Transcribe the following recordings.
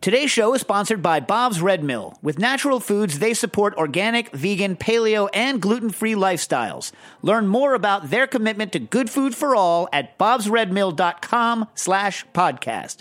Today's show is sponsored by Bob's Red Mill. With natural foods, they support organic, vegan, paleo, and gluten-free lifestyles. Learn more about their commitment to good food for all at bobsredmill.com/podcast.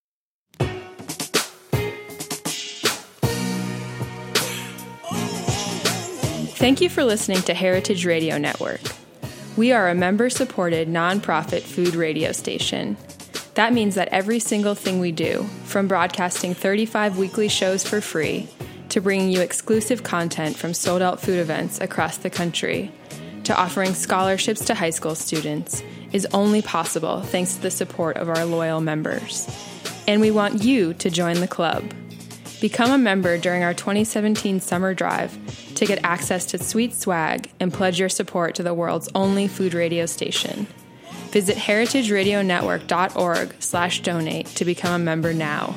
Thank you for listening to Heritage Radio Network. We are a member-supported, nonprofit food radio station. That means that every single thing we do, from broadcasting 35 weekly shows for free, to bringing you exclusive content from sold-out food events across the country, to offering scholarships to high school students, is only possible thanks to the support of our loyal members. And we want you to join the club. Become a member during our 2017 summer drive to get access to sweet swag and pledge your support to the world's only food radio station. Visit heritageradionetwork.org/donate to become a member now.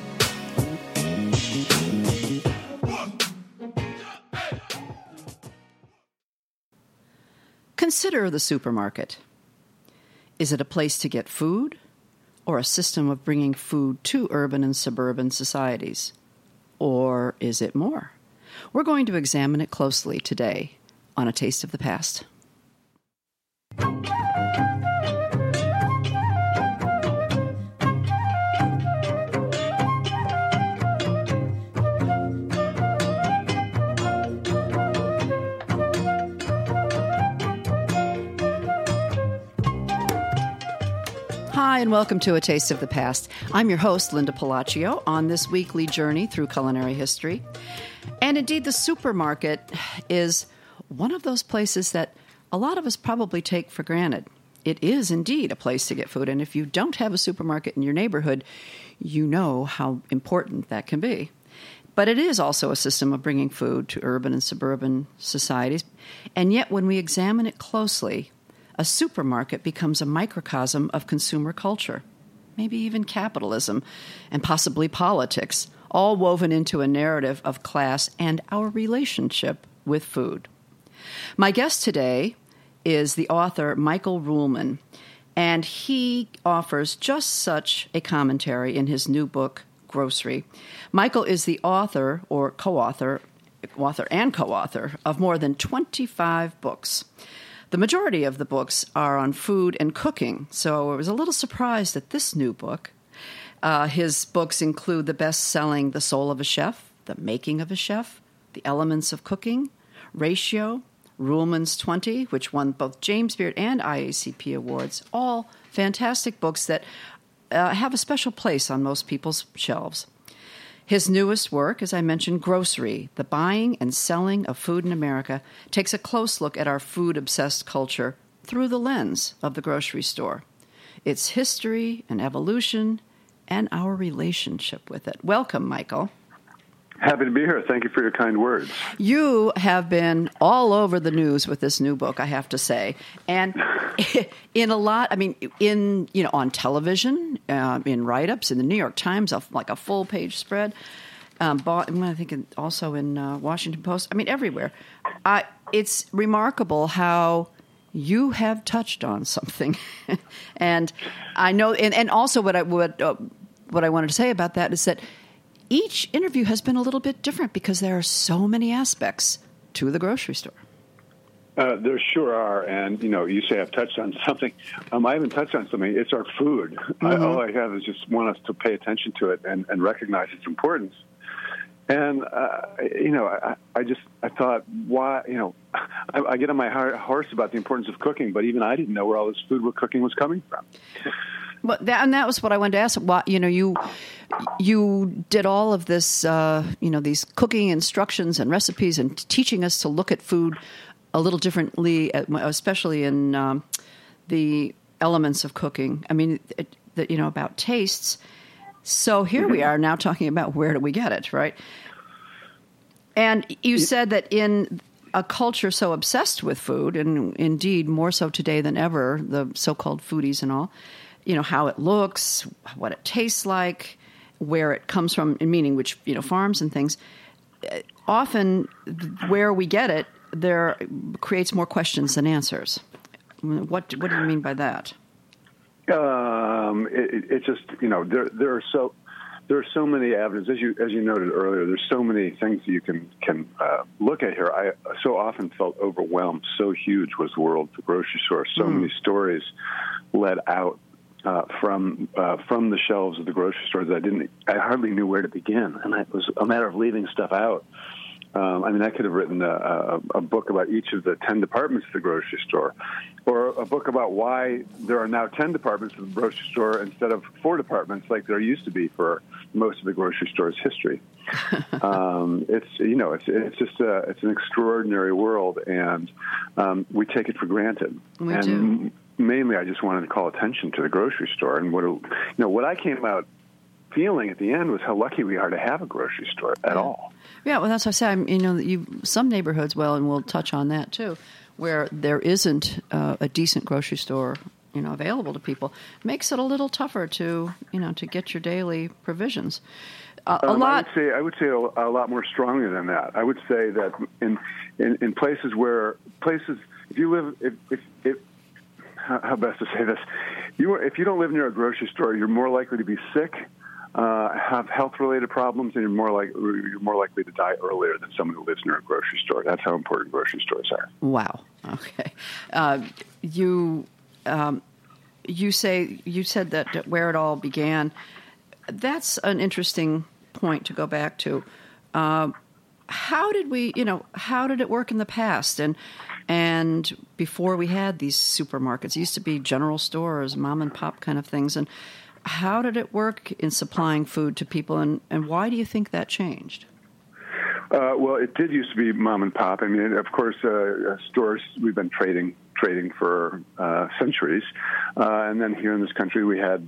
Consider the supermarket. Is it a place to get food or a system of bringing food to urban and suburban societies? Or is it more? We're going to examine it closely today on A Taste of the Past. Hi, and welcome to A Taste of the Past. I'm your host, Linda Palacio, on this weekly journey through culinary history. And indeed, the supermarket is one of those places that a lot of us probably take for granted. It is indeed a place to get food, and if you don't have a supermarket in your neighborhood, you know how important that can be. But it is also a system of bringing food to urban and suburban societies. And yet, when we examine it closely, a supermarket becomes a microcosm of consumer culture, maybe even capitalism, and possibly politics, all woven into a narrative of class and our relationship with food. My guest today is the author Michael Ruhlman, and he offers just such a commentary in his new book, Grocery. Michael is the author or co-author of more than 25 books. The majority of the books are on food and cooking, so I was a little surprised at this new book. His books include the best-selling The Soul of a Chef, The Making of a Chef, The Elements of Cooking, Ratio, Ruhlman's 20, which won both James Beard and IACP awards, all fantastic books that have a special place on most people's shelves. His newest work, as I mentioned, Grocery, The Buying and Selling of Food in America, takes a close look at our food-obsessed culture through the lens of the grocery store, its history and evolution, and our relationship with it. Welcome, Michael. Happy to be here. Thank you for your kind words. You have been all over the news with this new book, I have to say. And in a lot, on television, in write-ups, in the New York Times, like a full-page spread. I think also in Washington Post. Everywhere. It's remarkable how you have touched on something. And I know, and also what I wanted to say about that is that each interview has been a little bit different because there are so many aspects to the grocery store. There sure are, and you say I've touched on something. I haven't touched on something. It's our food. Mm-hmm. All I have is just want us to pay attention to it and recognize its importance. And I thought, why? I get on my horse about the importance of cooking, but even I didn't know where all this food we're cooking was coming from. Well, that was what I wanted to ask. Why, you did all of this, these cooking instructions and recipes and teaching us to look at food a little differently, especially in the elements of cooking. About tastes. So here we are now talking about where do we get it, right? And you said that in a culture so obsessed with food, and indeed more so today than ever, the so-called foodies and all, how it looks, what it tastes like, where it comes from, meaning which, farms and things. Often where we get it, there creates more questions than answers. What do you mean by that? It just, there are there are so many avenues, as you noted earlier. There's so many things you can look at here. I so often felt overwhelmed. So huge was the world of the grocery store. So many stories led out from the shelves of the grocery store that I hardly knew where to begin, and it was a matter of leaving stuff out. I could have written a book about each of the 10 departments of the grocery store, or a book about why there are now 10 departments of the grocery store instead of 4 departments like there used to be for most of the grocery store's history. It's an extraordinary world, and we take it for granted. We do. Mainly, I just wanted to call attention to the grocery store, and what I came out feeling at the end was how lucky we are to have a grocery store at all. Yeah, well, that's what I say. Some neighborhoods, and we'll touch on that too, where there isn't a decent grocery store, available to people, makes it a little tougher to get your daily provisions. I would say a lot more strongly than that. I would say that in places, if you live, if how best to say this, if you don't live near a grocery store, you're more likely to be sick, have health-related problems, and you're more likely to die earlier than someone who lives near a grocery store. That's how important grocery stores are. Wow. Okay. You said that where it all began. That's an interesting point to go back to. How did it work in the past? And before we had these supermarkets, it used to be general stores, mom and pop kind of things. And how did it work in supplying food to people, and why do you think that changed? Well, it did used to be mom and pop. Of course, stores, we've been trading for centuries. And then here in this country, we had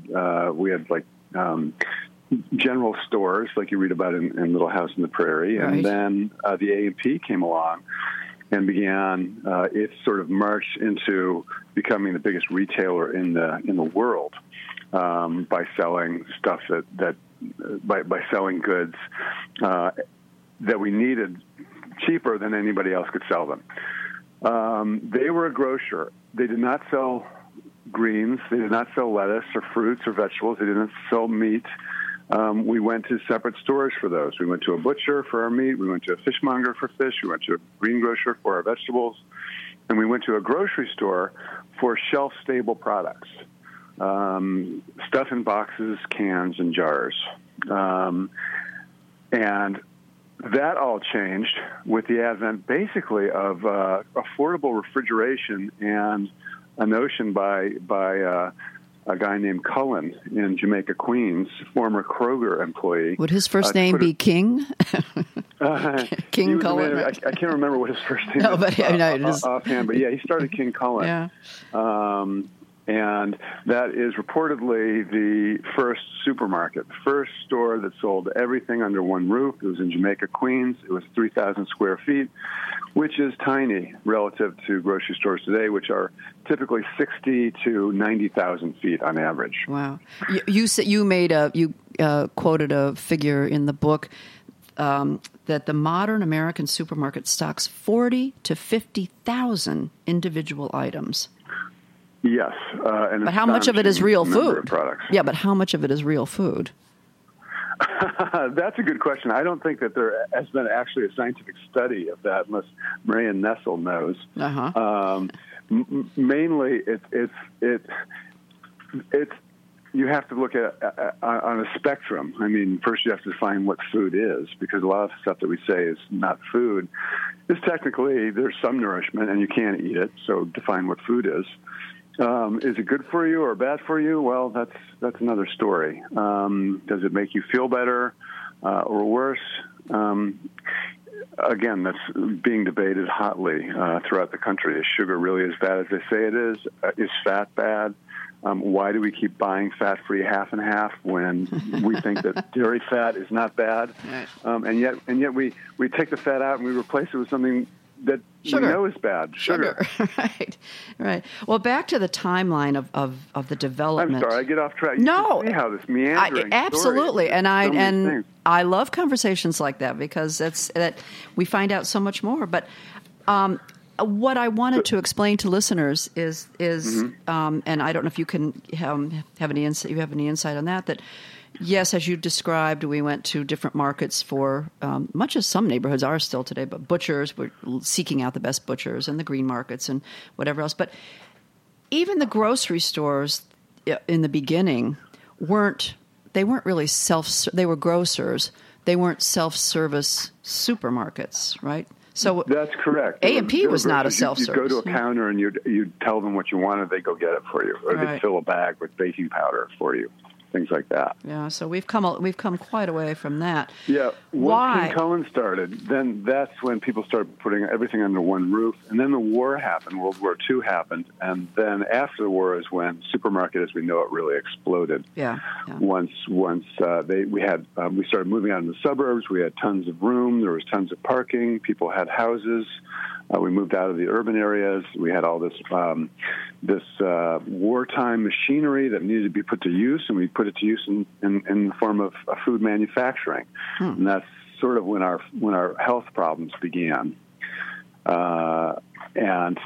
general stores like you read about in Little House on the Prairie. Right. And then the A&P came along and began its sort of march into becoming the biggest retailer in the world by selling stuff by selling goods that we needed cheaper than anybody else could sell them. They were a grocer. They did not sell greens. They did not sell lettuce or fruits or vegetables. They didn't sell meat. We went to separate stores for those. We went to a butcher for our meat. We went to a fishmonger for fish. We went to a greengrocer for our vegetables. And we went to a grocery store for shelf-stable products, stuff in boxes, cans, and jars. And that all changed with the advent, basically, of affordable refrigeration and a notion by a guy named Cullen in Jamaica, Queens, former Kroger employee. Would his first name be King? King Cullen? I can't remember what his first name is offhand, but yeah, he started King Cullen. Yeah. And that is reportedly the first supermarket, the first store that sold everything under one roof. It was in Jamaica, Queens. It was 3,000 square feet, which is tiny relative to grocery stores today, which are typically 60 to 90,000 feet on average. Wow! You quoted a figure in the book that the modern American supermarket stocks 40 to 50,000 individual items. Yes, but how much of it is real food? Products. Yeah, but how much of it is real food? That's a good question. I don't think that there has been actually a scientific study of that, unless Marian Nessel knows. Uh-huh. Mainly, it's you have to look at on a spectrum. First you have to define what food is, because a lot of the stuff that we say is not food is technically, there's some nourishment and you can't eat it. So define what food is. Is it good for you or bad for you? Well, that's another story. Does it make you feel better or worse? Again, that's being debated hotly throughout the country. Is sugar really as bad as they say it is? Is fat bad? Why do we keep buying fat-free half and half when we think that dairy fat is not bad? Right. And yet we take the fat out and we replace it with something that sugar. We know is bad. Sugar. Right. Well, back to the timeline of the development. I'm sorry, I get off track. No, you can see how this meandering absolutely, story and I love conversations like that, because that we find out so much more. But what I wanted to explain to listeners is, and I don't know if you can have any insight. You have any insight on that? That Yes, as you described, we went to different markets for, much as some neighborhoods are still today, but butchers, we're seeking out the best butchers and the green markets and whatever else. But even the grocery stores in the beginning weren't really they were grocers. They weren't self-service supermarkets, right? So that's correct. A&P was not a self-service. You'd go to a counter and you'd tell them what you wanted, they'd go get it for you, or they'd fill a bag with baking powder for you, things like that. Yeah, so we've come quite away from that. Yeah, Why? When King Cullen started, then that's when people started putting everything under one roof, and then the war happened, World War II happened, and then after the war is when supermarket as we know it really exploded. Yeah. Once we started moving out in the suburbs, we had tons of room, there was tons of parking, people had houses. We moved out of the urban areas. We had all this wartime machinery that needed to be put to use, and we put it to use in the form of food manufacturing. And that's sort of when our health problems began. And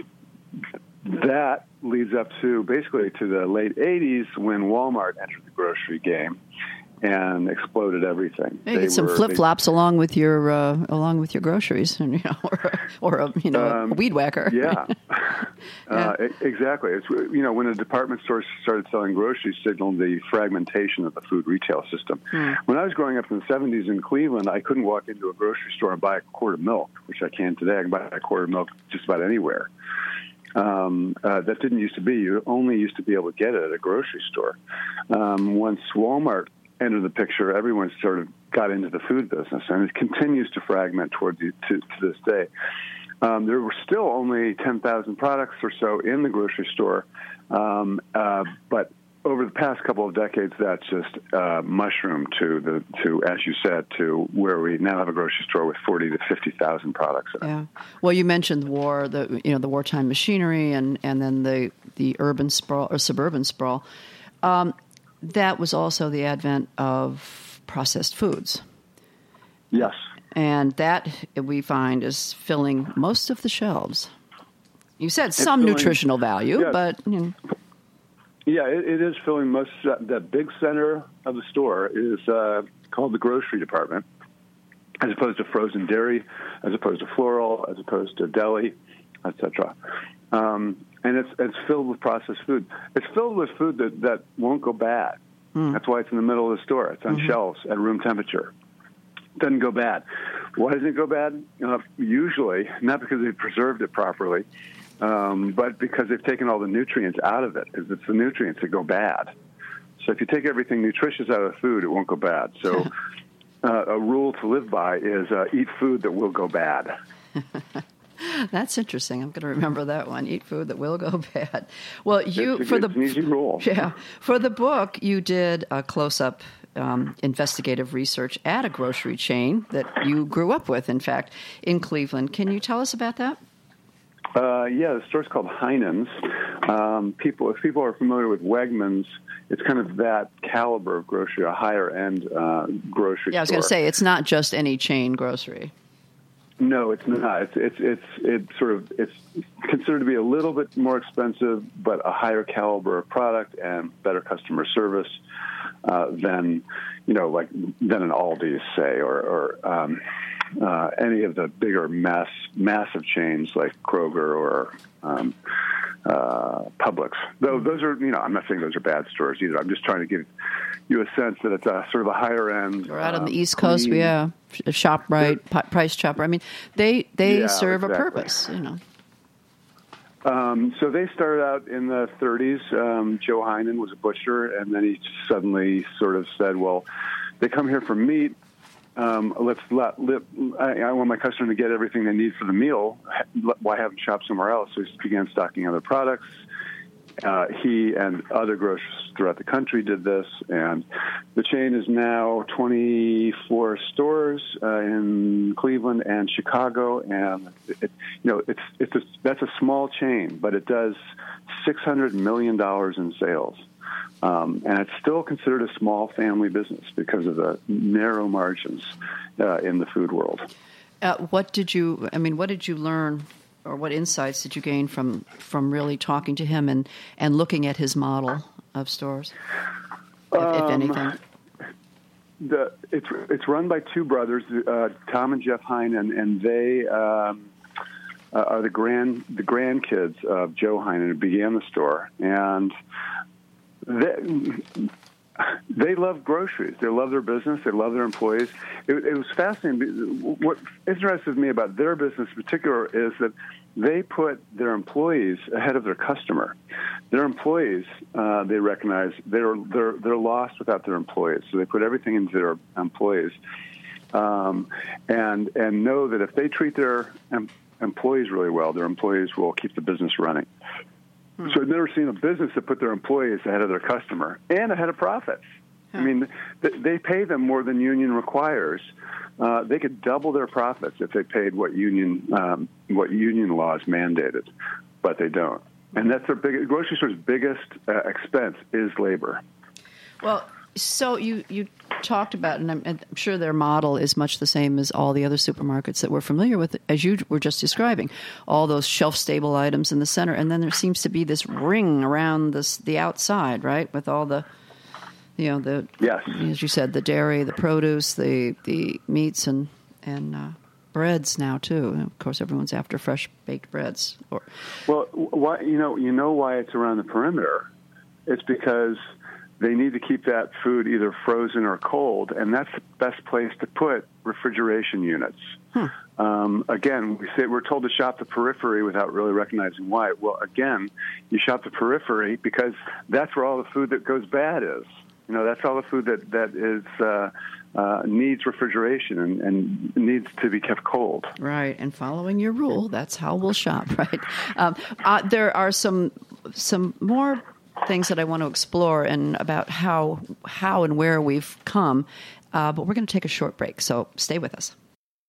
that leads up to basically to the late 80s when Walmart entered the grocery game and exploded everything. You get some flip-flops along with your groceries, and, or a weed whacker. Yeah, exactly. It's when a department store started selling groceries, signaled the fragmentation of the food retail system. When I was growing up in the 70s in Cleveland, I couldn't walk into a grocery store and buy a quart of milk, which I can today. I can buy a quart of milk just about anywhere. That didn't used to be. You only used to be able to get it at a grocery store. Once Walmart entered the picture, everyone sort of got into the food business, and it continues to fragment to this day. There were still only 10,000 products or so in the grocery store, but over the past couple of decades, that's just mushroomed to as you said, to where we now have a grocery store with 40 to 50,000 products in it. Yeah. Well, you mentioned the war, the wartime machinery, and then the urban sprawl or suburban sprawl. That was also the advent of processed foods. Yes. And that, we find, is filling most of the shelves. You said some nutritional value, yes. But... Yeah, it is filling most. The big center of the store is called the grocery department, as opposed to frozen dairy, as opposed to floral, as opposed to deli, etc. And it's filled with processed food. It's filled with food that won't go bad. That's why it's in the middle of the store. It's on shelves at room temperature. It doesn't go bad. Why doesn't it go bad? Usually, not because they've preserved it properly, but because they've taken all the nutrients out of it. Because it's the nutrients that go bad. So if you take everything nutritious out of the food, it won't go bad. So a rule to live by is eat food that will go bad. That's interesting. I'm going to remember that one. Eat food that will go bad. Well, It's an easy rule. Yeah, for the book, you did a close-up investigative research at a grocery chain that you grew up with, in fact, in Cleveland. Can you tell us about that? Yeah, the store's called Heinen's. If people are familiar with Wegmans, it's kind of that caliber of grocery, a higher-end grocery store. Yeah, I was going to say, it's not just any chain grocery. No, it's not. It's considered to be a little bit more expensive, but a higher caliber of product and better customer service than an Aldi's, say, or any of the bigger massive chains like Kroger or Publix. Though those are, I'm not saying those are bad stores either. I'm just trying to give you a sense that it's a sort of a higher end. We're out on the East Coast, ShopRite, Price Chopper. I mean, they serve a purpose, So they started out in the 30s. Joe Heinen was a butcher, and then he suddenly sort of said, well, they come here for meat. I want my customer to get everything they need for the meal. Why have them shop somewhere else? So he began stocking other products. He and other grocers throughout the country did this, and the chain is now 24 stores in Cleveland and Chicago, and that's a small chain, but it does $600 million in sales. And it's still considered a small family business because of the narrow margins in the food world. What did you learn, or what insights did you gain from really talking to him and looking at his model of stores, if anything? it's run by two brothers, Tom and Jeff Heinen, and they are the grandkids of Joe Heinen, who began the store, and they love groceries. They love their business. They love their employees. It was fascinating. What interested me about their business in particular is that they put their employees ahead of their customer. Their employees, they recognize they're lost without their employees. So they put everything into their employees, and know that if they treat their employees really well, their employees will keep the business running. So I've never seen a business that put their employees ahead of their customer and ahead of profits. I mean, they pay them more than union requires. They could double their profits if they paid what union laws mandated, but they don't. And that's their grocery store's biggest expense is labor. Well, so you talked about, and I'm sure their model is much the same as all the other supermarkets that we're familiar with, as you were just describing, all those shelf-stable items in the center, and then there seems to be this ring around the outside, right, with all the, yes, as you said, the dairy, the produce, the meats, and breads now too. And of course, everyone's after fresh baked breads. Well, why why it's around the perimeter? It's because they need to keep that food either frozen or cold, and that's the best place to put refrigeration units. Again, we're told to shop the periphery without really recognizing why. Well, again, you shop the periphery because that's where all the food that goes bad is. That's all the food that is needs refrigeration and needs to be kept cold. Right, and following your rule, that's how we'll shop, right? There are some more things that I want to explore and about how and where we've come, but we're going to take a short break, so stay with us.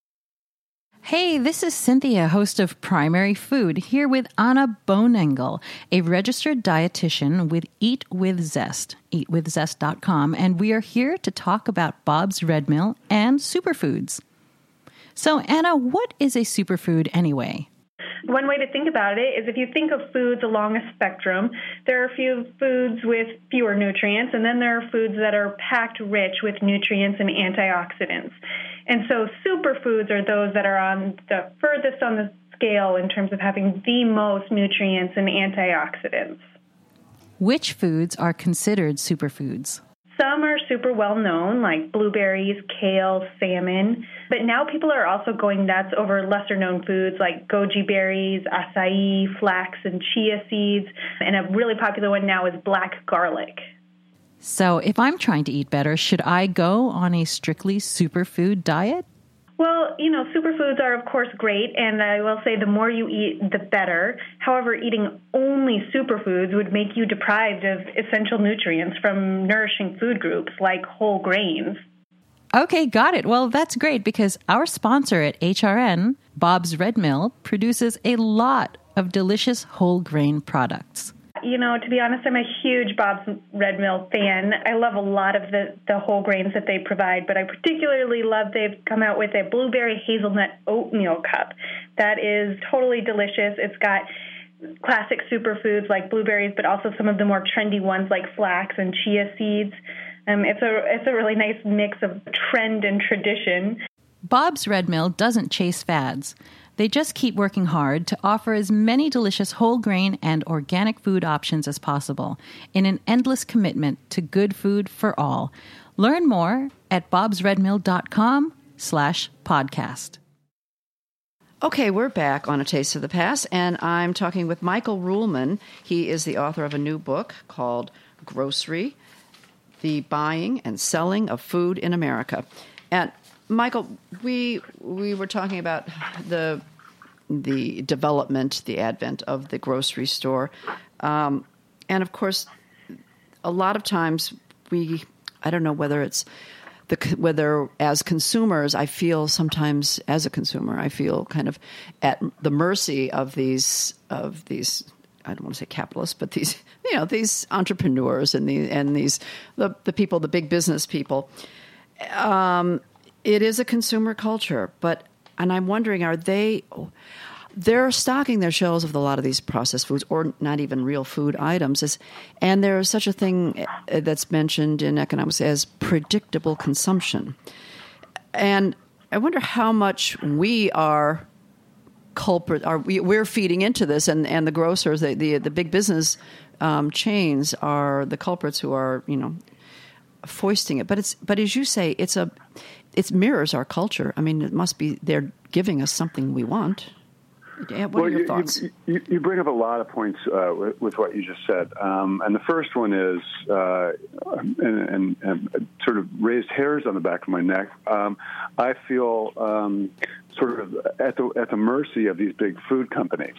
Hey, this is Cynthia, host of Primary Food, here with Anna Bonengel, a registered dietitian with Eat With Zest, eatwithzest.com, and we are here to talk about Bob's Red Mill and superfoods. So, Anna, what is a superfood anyway? One way to think about it is if you think of foods along a spectrum, there are a few foods with fewer nutrients, and then there are foods that are packed rich with nutrients and antioxidants. And so superfoods are those that are on the furthest on the scale in terms of having the most nutrients and antioxidants. Which foods are considered superfoods? Some are super well known, like blueberries, kale, salmon. But now people are also going nuts over lesser known foods like goji berries, acai, flax, and chia seeds. And a really popular one now is black garlic. So if I'm trying to eat better, should I go on a strictly superfood diet? Well, superfoods are, of course, great, and I will say the more you eat, the better. However, eating only superfoods would make you deprived of essential nutrients from nourishing food groups like whole grains. Okay, got it. Well, that's great because our sponsor at HRN, Bob's Red Mill, produces a lot of delicious whole grain products. To be honest, I'm a huge Bob's Red Mill fan. I love a lot of the whole grains that they provide, but I particularly love they've come out with a blueberry hazelnut oatmeal cup. That is totally delicious. It's got classic superfoods like blueberries, but also some of the more trendy ones like flax and chia seeds. It's a really nice mix of trend and tradition. Bob's Red Mill doesn't chase fads. They just keep working hard to offer as many delicious whole grain and organic food options as possible in an endless commitment to good food for all. Learn more at bobsredmill.com/podcast. Okay, we're back on A Taste of the Past, and I'm talking with Michael Ruhlman. He is the author of a new book called Grocery, The Buying and Selling of Food in America. And Michael, we were talking about the development, the advent of the grocery store. And of course, a lot of times I don't know whether it's whether as consumers, I feel sometimes as a consumer, I feel kind of at the mercy of these, I don't want to say capitalists, but these entrepreneurs and the people, the big business people. It is a consumer culture, and I'm wondering, they're stocking their shelves with a lot of these processed foods or not even real food items. And there is such a thing that's mentioned in economics as predictable consumption. And I wonder how much we are we're feeding into this, and the grocers, the big business chains are the culprits who are, foisting it. But as you say, it mirrors our culture. I mean, it must be they're giving us something we want. What are your thoughts? You bring up a lot of points with what you just said, and the first one is, and sort of raised hairs on the back of my neck. I feel sort of at the mercy of these big food companies,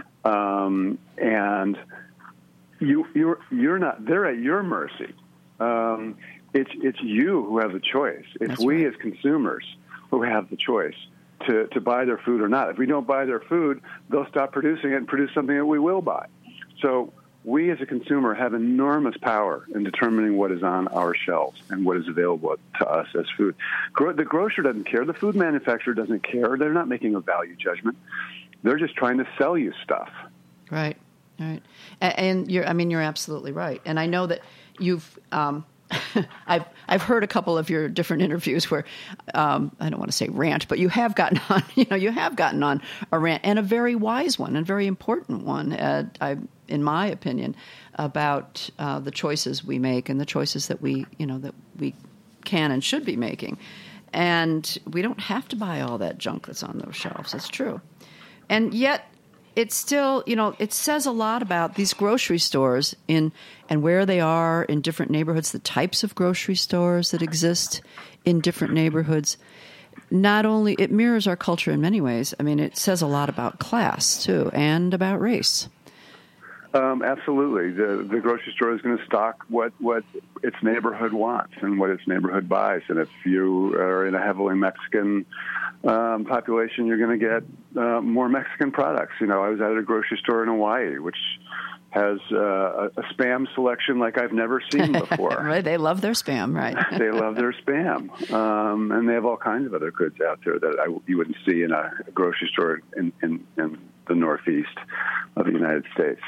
and you're not. They're at your mercy. It's you who have the choice. It's we as consumers who have the choice to buy their food or not. If we don't buy their food, they'll stop producing it and produce something that we will buy. So we as a consumer have enormous power in determining what is on our shelves and what is available to us as food. The grocer doesn't care. The food manufacturer doesn't care. They're not making a value judgment. They're just trying to sell you stuff. Right. And you're absolutely right. And I know that you've I've heard a couple of your different interviews where I don't want to say rant, but you have gotten on a rant, and a very wise one and very important one, in my opinion, about the choices we make and the choices that we can and should be making. And we don't have to buy all that junk that's on those shelves. It's true. And yet it's still, it says a lot about these grocery stores and where they are in different neighborhoods, the types of grocery stores that exist in different neighborhoods. Not only, it mirrors our culture in many ways. I mean, it says a lot about class, too, and about race. Absolutely. The grocery store is going to stock what its neighborhood wants and what its neighborhood buys. And if you are in a heavily Mexican population, you're going to get more Mexican products. I was at a grocery store in Hawaii, which has a Spam selection like I've never seen before. Right, they love their Spam, right? They love their Spam. And they have all kinds of other goods out there that you wouldn't see in a grocery store in the Northeast of the United States.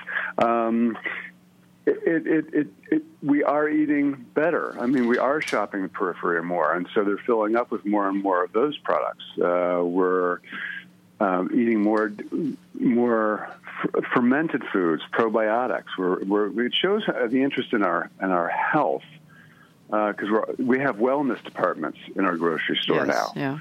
We are eating better. I mean, we are shopping the periphery more, and so they're filling up with more and more of those products. We're eating more fermented foods, probiotics. It shows the interest in our health. Because we have wellness departments in our grocery store now. Yeah.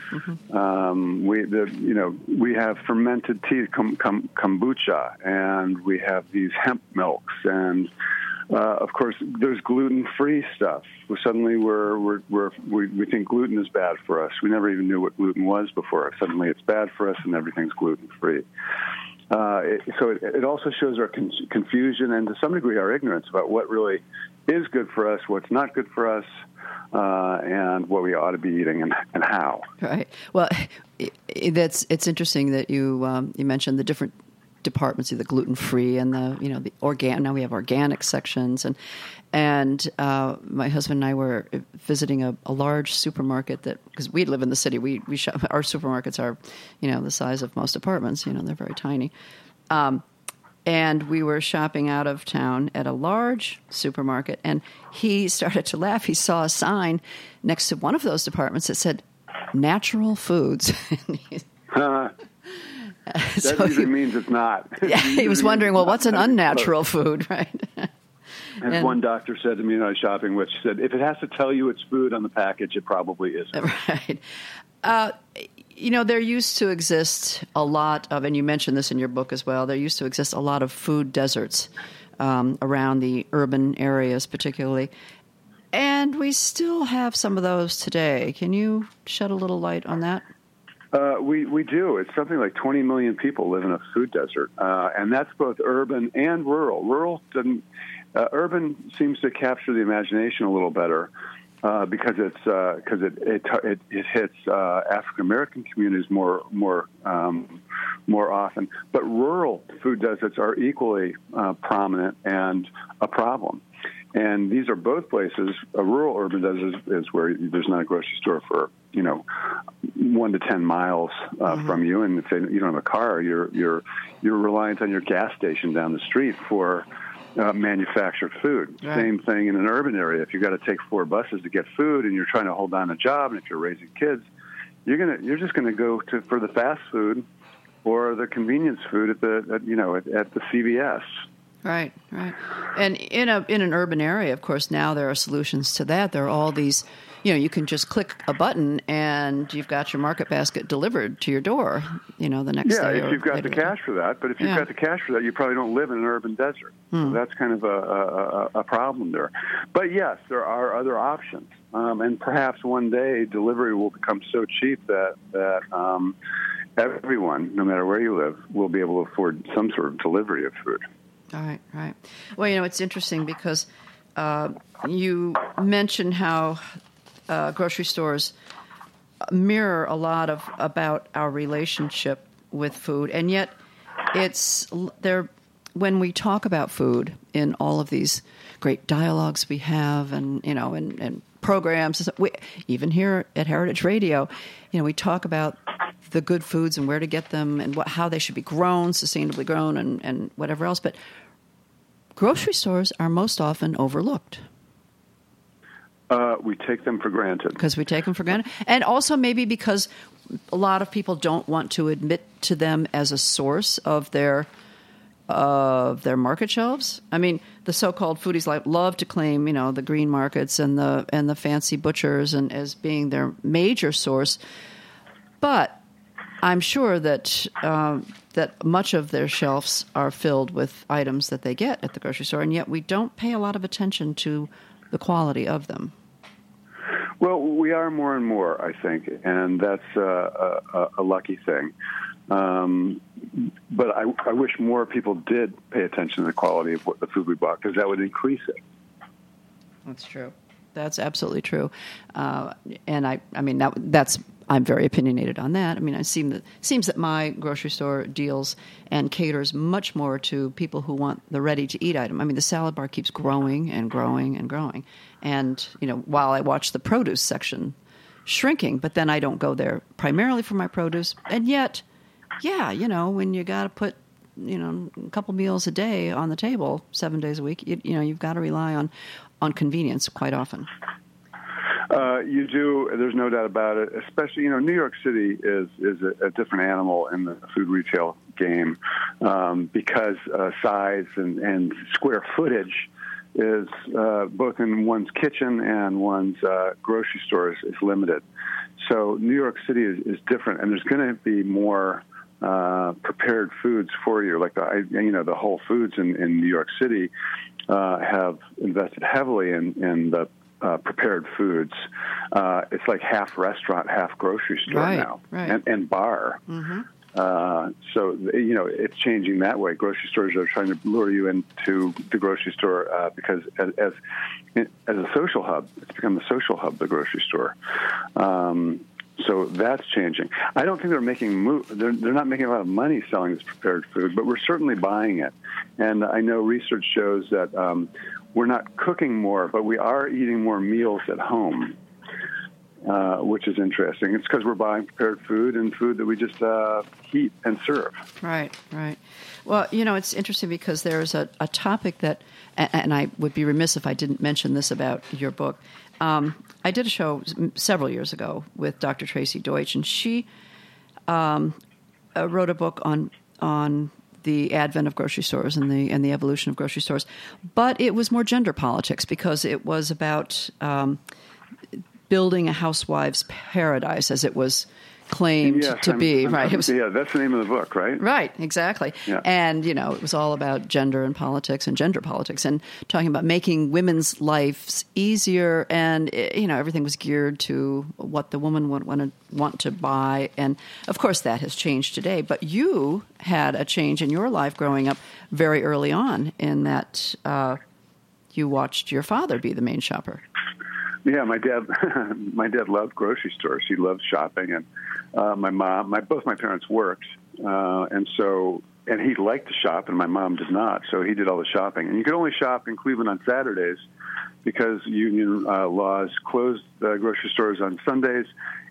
Mm-hmm. We have fermented tea, kombucha, and we have these hemp milks, and of course there's gluten-free stuff. Suddenly we think gluten is bad for us. We never even knew what gluten was before. Suddenly it's bad for us, and everything's gluten-free. So it also shows our confusion and to some degree our ignorance about what really is good for us, what's not good for us, and what we ought to be eating and how. Right. Well, it's interesting that you mentioned the different departments, the gluten-free and the organic. Now we have organic sections, and my husband and I were visiting a large supermarket because we live in the city, we shop, our supermarkets are the size of most apartments. They're very tiny. And we were shopping out of town at a large supermarket, and he started to laugh. He saw a sign next to one of those departments that said "Natural Foods." That usually means it's not. Yeah, he was wondering, well, what's an unnatural food, right? As one doctor said to me when I was shopping, which said, if it has to tell you it's food on the package, it probably isn't. Right. There used to exist a lot of, and you mentioned this in your book as well, there used to exist a lot of food deserts around the urban areas particularly. And we still have some of those today. Can you shed a little light on that? We do. It's something like 20 million people live in a food desert, and that's both urban and rural. Urban seems to capture the imagination a little better because it hits African American communities more often. But rural food deserts are equally prominent and a problem. And these are both places. A rural urban desert is where there's not a grocery store for 1 to 10 miles from you, and if you don't have a car, you're reliant on your gas station down the street for manufactured food. Right. Same thing in an urban area. If you've got to take 4 buses to get food, and you're trying to hold down a job, and if you're raising kids, you're just gonna go for the fast food or the convenience food at the CVS. Right. And in an urban area, of course, now there are solutions to that. There are all these, you can just click a button and you've got your market basket delivered to your door, the next day. Yeah, if you've got the cash for that. But if you've got the cash for that, you probably don't live in an urban desert. So that's kind of a problem there. But yes, there are other options. And perhaps one day delivery will become so cheap that everyone, no matter where you live, will be able to afford some sort of delivery of food. Right. Well, it's interesting because you mentioned how grocery stores mirror a lot about our relationship with food, and yet it's there when we talk about food in all of these great dialogues we have, and and programs. Even here at Heritage Radio, we talk about the good foods and where to get them and how they should be grown, sustainably grown, and whatever else. But grocery stores are most often overlooked. We take them for granted. Because we take them for granted. And also maybe because a lot of people don't want to admit to them as a source of their market shelves. I mean, the so-called foodies love to claim, the green markets and the fancy butchers and as being their major source. But I'm sure that that much of their shelves are filled with items that they get at the grocery store, and yet we don't pay a lot of attention to the quality of them. Well, we are more and more, I think, and that's a lucky thing. But I wish more people did pay attention to the quality of the food we bought, because that would increase it. That's true. That's absolutely true. And I mean, that's I'm very opinionated on that. I mean, it seems that my grocery store deals and caters much more to people who want the ready-to-eat item. I mean, the salad bar keeps growing and growing and growing. And, while I watch the produce section shrinking, but then I don't go there primarily for my produce. And yet, when you got to put, a couple meals a day on the table 7 days a week, you've got to rely on convenience quite often. You do. There's no doubt about it. Especially, New York City is a different animal in the food retail game because size and square footage is both in one's kitchen and one's grocery stores is limited. So New York City is different, and there's going to be more prepared foods for you. Like the Whole Foods in New York City have invested heavily in the prepared foods. It's like half restaurant, half grocery store now, and bar. Mm-hmm. So it's changing that way. Grocery stores are trying to lure you into the grocery store because as a social hub, it's become the social hub, the grocery store. So that's changing. I don't think they're making they're not making a lot of money selling this prepared food, but we're certainly buying it. And I know research shows that we're not cooking more, but we are eating more meals at home, which is interesting. It's because we're buying prepared food and food that we just heat and serve. Right. Well, it's interesting because there's a topic that, and I would be remiss if I didn't mention this about your book. I did a show several years ago with Dr. Tracy Deutsch, and she wrote a book on the advent of grocery stores and the evolution of grocery stores. But it was more gender politics because it was about building a housewife's paradise, as it was claimed to be. Right? That's the name of the book, right? Right, exactly. Yeah. And, it was all about gender and politics and gender politics and talking about making women's lives easier. And, everything was geared to what the woman would want to buy. And, of course, that has changed today. But you had a change in your life growing up very early on in that you watched your father be the main shopper. Yeah, my dad loved grocery stores. He loved shopping, and both my parents worked, and he liked to shop, and my mom did not. So he did all the shopping, and you could only shop in Cleveland on Saturdays because union laws closed the grocery stores on Sundays,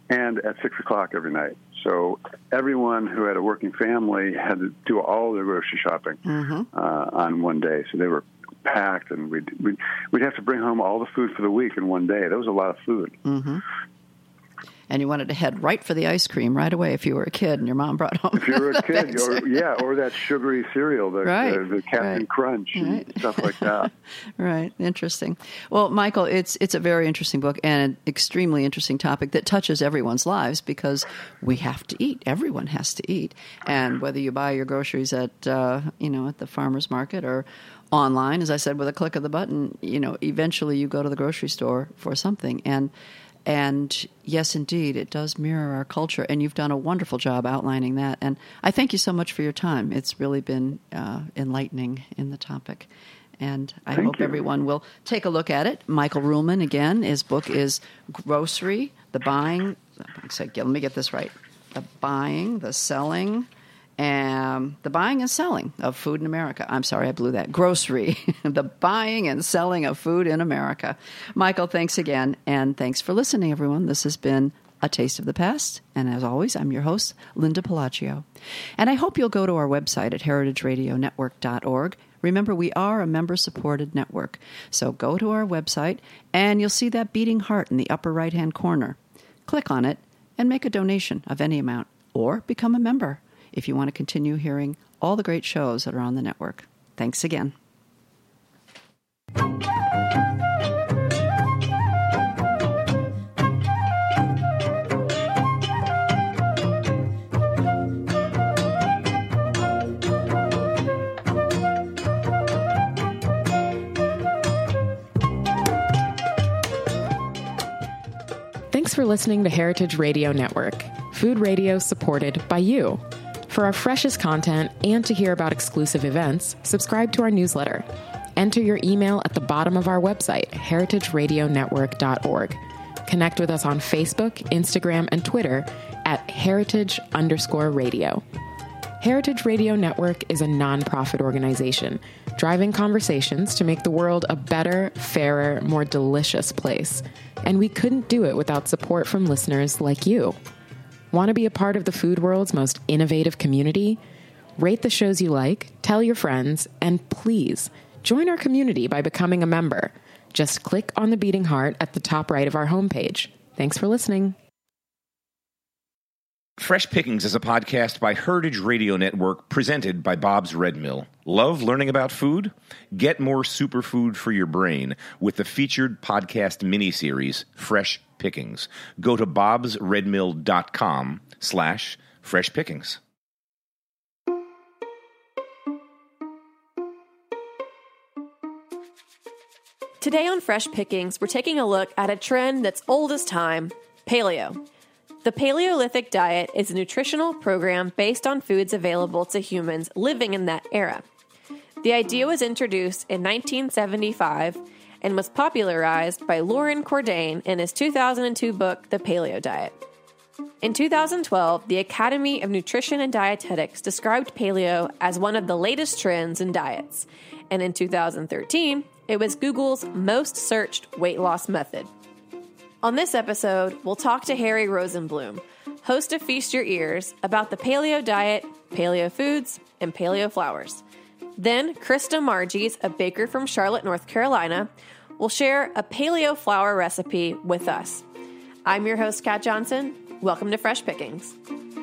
and at 6 o'clock every night. So everyone who had a working family had to do all their grocery shopping on one day. So they were packed, and we'd have to bring home all the food for the week in one day. That was a lot of food. Mm-hmm. And you wanted to head right for the ice cream right away if you were a kid and your mom brought home. If you were a kid, or that sugary cereal, the Captain Crunch and stuff like that. Right, interesting. Well, Michael, it's a very interesting book and an extremely interesting topic that touches everyone's lives because we have to eat. Everyone has to eat, and whether you buy your groceries at at the farmer's market or online, as I said, with a click of the button, eventually you go to the grocery store for something. And yes, indeed, it does mirror our culture, and you've done a wonderful job outlining that. And I thank you so much for your time. It's really been enlightening in the topic. And I hope everyone will take a look at it. Michael Ruhlman, again, his book is Grocery, let me get this right. The buying and selling of food in America. I'm sorry, I blew that. Grocery, the buying and selling of food in America. Michael, thanks again, and thanks for listening, everyone. This has been A Taste of the Past, and as always, I'm your host, Linda Palacio. And I hope you'll go to our website at heritageradionetwork.org. Remember, we are a member-supported network, so go to our website, and you'll see that beating heart in the upper right-hand corner. Click on it and make a donation of any amount, or become a member if you want to continue hearing all the great shows that are on the network. Thanks again. Thanks for listening to Heritage Radio Network, food radio supported by you. For our freshest content and to hear about exclusive events, subscribe to our newsletter. Enter your email at the bottom of our website, heritageradionetwork.org. Connect with us on Facebook, Instagram, and Twitter at heritage_radio. Heritage Radio Network is a nonprofit organization driving conversations to make the world a better, fairer, more delicious place. And we couldn't do it without support from listeners like you. Want to be a part of the food world's most innovative community? Rate the shows you like, tell your friends, and please join our community by becoming a member. Just click on the beating heart at the top right of our homepage. Thanks for listening. Fresh Pickings is a podcast by Heritage Radio Network presented by Bob's Red Mill. Love learning about food? Get more superfood for your brain with the featured podcast miniseries, Fresh Pickings. Go to bobsredmill.com/freshpickings. Today on Fresh Pickings, we're taking a look at a trend that's old as time, paleo. The Paleolithic diet is a nutritional program based on foods available to humans living in that era. The idea was introduced in 1975 and was popularized by Loren Cordain in his 2002 book, The Paleo Diet. In 2012, the Academy of Nutrition and Dietetics described paleo as one of the latest trends in diets, and in 2013, it was Google's most searched weight loss method. On this episode, we'll talk to Harry Rosenblum, host of Feast Your Ears, about the paleo diet, paleo foods, and paleo flowers. Then, Krista Margies, a baker from Charlotte, North Carolina, will share a paleo flour recipe with us. I'm your host, Kat Johnson. Welcome to Fresh Pickings.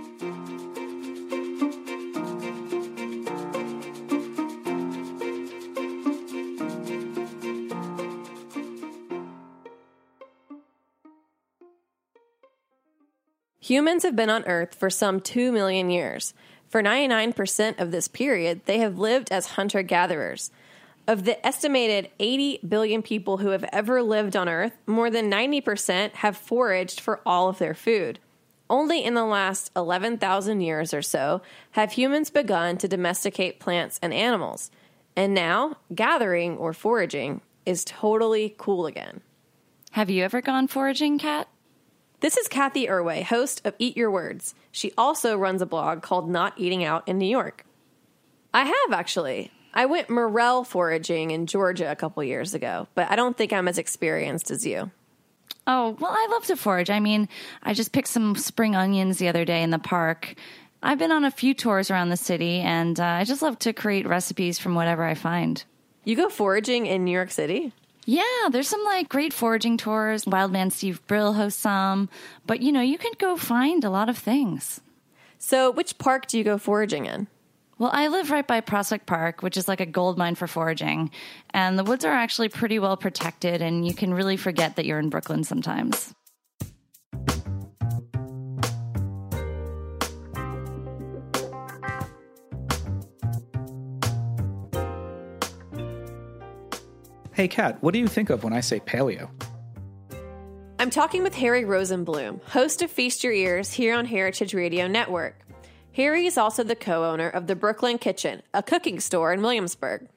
Humans have been on Earth for some 2 million years. For 99% of this period, they have lived as hunter-gatherers. Of the estimated 80 billion people who have ever lived on Earth, more than 90% have foraged for all of their food. Only in the last 11,000 years or so have humans begun to domesticate plants and animals. And now, gathering or foraging is totally cool again. Have you ever gone foraging, Kat? This is Kathy Irway, host of Eat Your Words. She also runs a blog called Not Eating Out in New York. I have, actually. I went morel foraging in Georgia a couple years ago, but I don't think I'm as experienced as you. Oh, well, I love to forage. I mean, I just picked some spring onions the other day in the park. I've been on a few tours around the city, and I just love to create recipes from whatever I find. You go foraging in New York City? Yeah, there's some great foraging tours. Wildman Steve Brill hosts some, but you can go find a lot of things. So which park do you go foraging in? Well, I live right by Prospect Park, which is like a gold mine for foraging. And the woods are actually pretty well protected, and you can really forget that you're in Brooklyn sometimes. Hey, Kat, what do you think of when I say paleo? I'm talking with Harry Rosenblum, host of Feast Your Ears here on Heritage Radio Network. Harry is also the co-owner of the Brooklyn Kitchen, a cooking store in Williamsburg.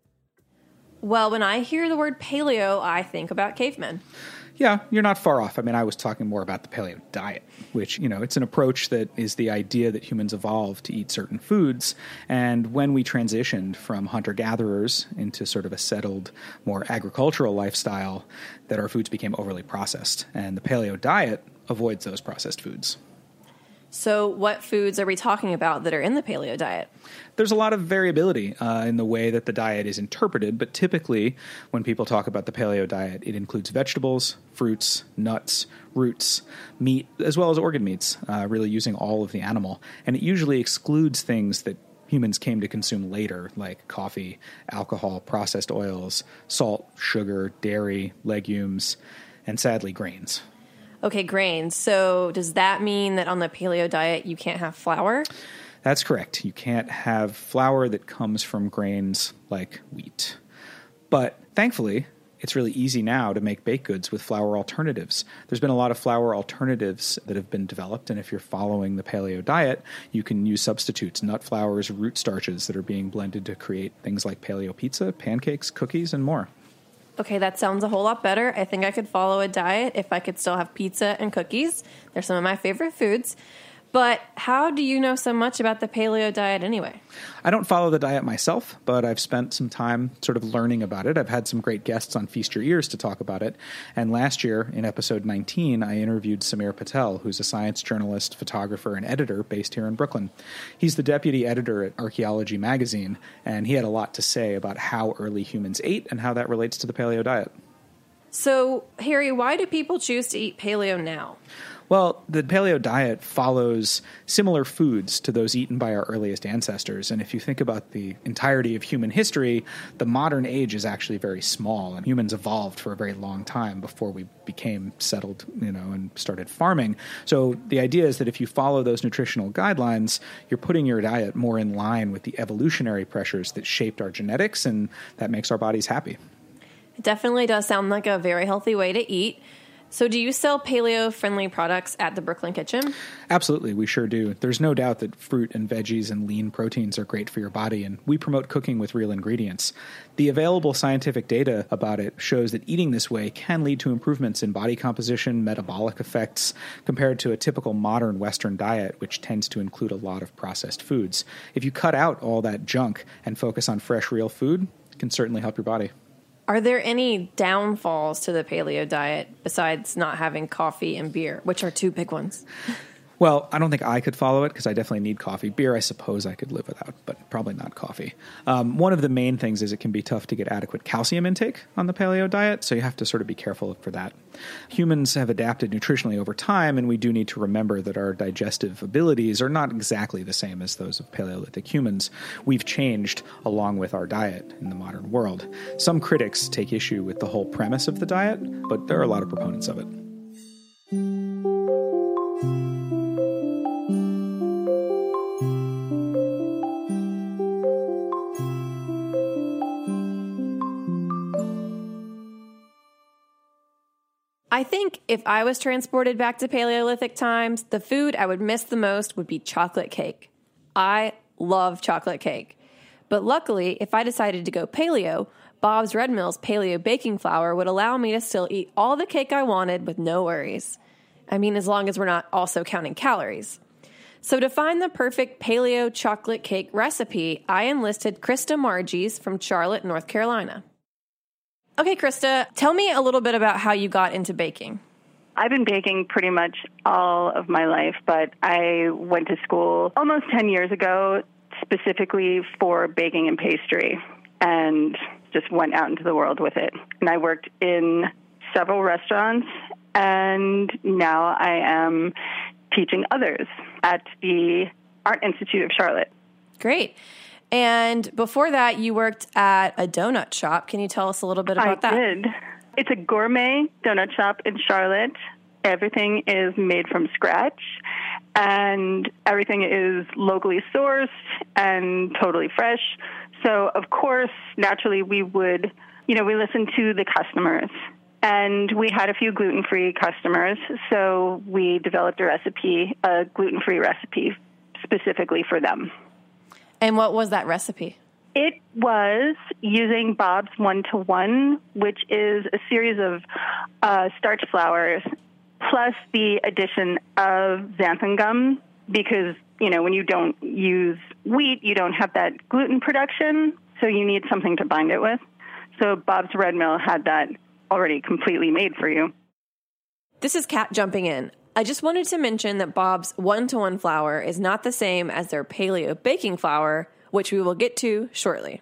Well, when I hear the word paleo, I think about cavemen. Yeah, you're not far off. I mean, I was talking more about the paleo diet, which, it's an approach that is the idea that humans evolved to eat certain foods. And when we transitioned from hunter-gatherers into sort of a settled, more agricultural lifestyle, that our foods became overly processed. And the paleo diet avoids those processed foods. So what foods are we talking about that are in the paleo diet? There's a lot of variability in the way that the diet is interpreted, but typically when people talk about the paleo diet, it includes vegetables, fruits, nuts, roots, meat, as well as organ meats, really using all of the animal. And it usually excludes things that humans came to consume later, like coffee, alcohol, processed oils, salt, sugar, dairy, legumes, and sadly, grains. Okay, grains. So does that mean that on the paleo diet you can't have flour? That's correct. You can't have flour that comes from grains like wheat. But thankfully, it's really easy now to make baked goods with flour alternatives. There's been a lot of flour alternatives that have been developed, and if you're following the paleo diet, you can use substitutes, nut flours, root starches that are being blended to create things like paleo pizza, pancakes, cookies, and more. Okay, that sounds a whole lot better. I think I could follow a diet if I could still have pizza and cookies. They're some of my favorite foods. But how do you know so much about the paleo diet anyway? I don't follow the diet myself, but I've spent some time sort of learning about it. I've had some great guests on Feast Your Ears to talk about it. And last year, in episode 19, I interviewed Samir Patel, who's a science journalist, photographer, and editor based here in Brooklyn. He's the deputy editor at Archaeology Magazine, and he had a lot to say about how early humans ate and how that relates to the paleo diet. So, Harry, why do people choose to eat paleo now? Well, the paleo diet follows similar foods to those eaten by our earliest ancestors. And if you think about the entirety of human history, the modern age is actually very small. And humans evolved for a very long time before we became settled, and started farming. So the idea is that if you follow those nutritional guidelines, you're putting your diet more in line with the evolutionary pressures that shaped our genetics, and that makes our bodies happy. It definitely does sound like a very healthy way to eat. So do you sell paleo-friendly products at the Brooklyn Kitchen? Absolutely, we sure do. There's no doubt that fruit and veggies and lean proteins are great for your body, and we promote cooking with real ingredients. The available scientific data about it shows that eating this way can lead to improvements in body composition, metabolic effects, compared to a typical modern Western diet, which tends to include a lot of processed foods. If you cut out all that junk and focus on fresh, real food, it can certainly help your body. Are there any downfalls to the paleo diet besides not having coffee and beer, which are two big ones? Well, I don't think I could follow it because I definitely need coffee. Beer, I suppose I could live without, but probably not coffee. One of the main things is it can be tough to get adequate calcium intake on the paleo diet, so you have to sort of be careful for that. Humans have adapted nutritionally over time, and we do need to remember that our digestive abilities are not exactly the same as those of Paleolithic humans. We've changed along with our diet in the modern world. Some critics take issue with the whole premise of the diet, but there are a lot of proponents of it. I think if I was transported back to Paleolithic times, the food I would miss the most would be chocolate cake. I love chocolate cake. But luckily, if I decided to go paleo, Bob's Red Mill's paleo baking flour would allow me to still eat all the cake I wanted with no worries. I mean, as long as we're not also counting calories. So to find the perfect paleo chocolate cake recipe, I enlisted Krista Margies from Charlotte, North Carolina. Okay, Krista, tell me a little bit about how you got into baking. I've been baking pretty much all of my life, but I went to school almost 10 years ago specifically for baking and pastry and just went out into the world with it. And I worked in several restaurants, and now I am teaching others at the Art Institute of Charlotte. Great. And before that, you worked at a donut shop. Can you tell us a little bit about that? I did. It's a gourmet donut shop in Charlotte. Everything is made from scratch, and everything is locally sourced and totally fresh. So, of course, naturally, we would, we listened to the customers. And we had a few gluten-free customers, so we developed a gluten-free recipe specifically for them. And what was that recipe? It was using Bob's 1-to-1, which is a series of starch flours plus the addition of xanthan gum, because, when you don't use wheat, you don't have that gluten production, so you need something to bind it with. So Bob's Red Mill had that already completely made for you. This is Kat jumping in. I just wanted to mention that Bob's 1-to-1 flour is not the same as their paleo baking flour, which we will get to shortly.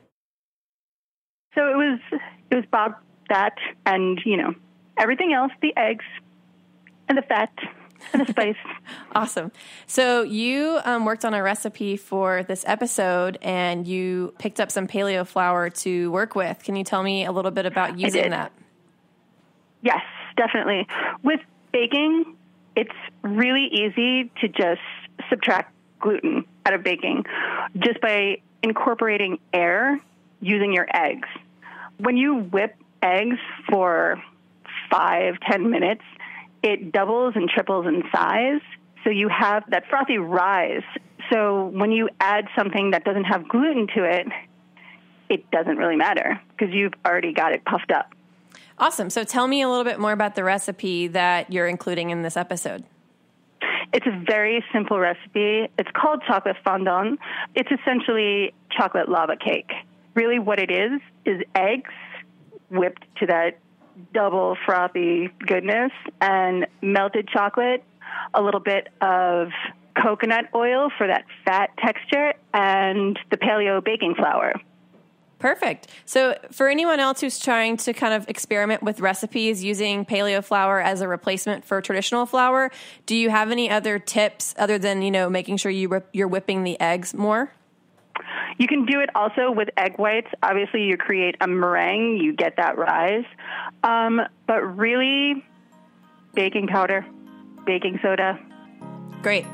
So it was Bob, that, and, everything else, the eggs and the fat and the spice. Awesome. So you worked on a recipe for this episode, and you picked up some paleo flour to work with. Can you tell me a little bit about using that? Yes, definitely. With baking, it's really easy to just subtract gluten out of baking just by incorporating air using your eggs. When you whip eggs for 5-10 minutes, it doubles and triples in size. So you have that frothy rise. So when you add something that doesn't have gluten to it, it doesn't really matter because you've already got it puffed up. Awesome. So tell me a little bit more about the recipe that you're including in this episode. It's a very simple recipe. It's called chocolate fondant. It's essentially chocolate lava cake. Really what it is eggs whipped to that double frothy goodness and melted chocolate, a little bit of coconut oil for that fat texture, and the paleo baking flour. Perfect. So for anyone else who's trying to kind of experiment with recipes using paleo flour as a replacement for traditional flour, do you have any other tips other than, making sure you're whipping the eggs more? You can do it also with egg whites. Obviously, you create a meringue, you get that rise. But really, baking powder, baking soda. Great.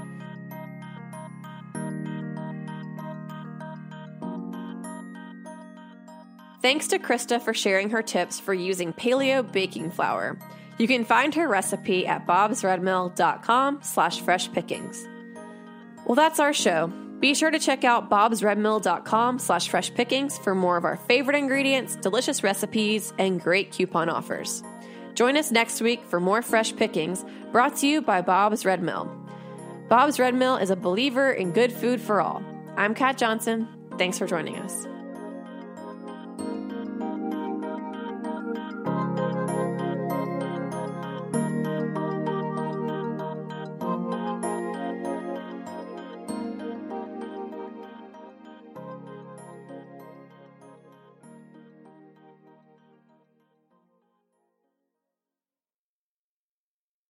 Thanks to Krista for sharing her tips for using paleo baking flour. You can find her recipe at bobsredmill.com/freshpickings. Well, that's our show. Be sure to check out bobsredmill.com/freshpickings for more of our favorite ingredients, delicious recipes, and great coupon offers. Join us next week for more Fresh Pickings, brought to you by Bob's Red Mill. Bob's Red Mill is a believer in good food for all. I'm Kat Johnson. Thanks for joining us.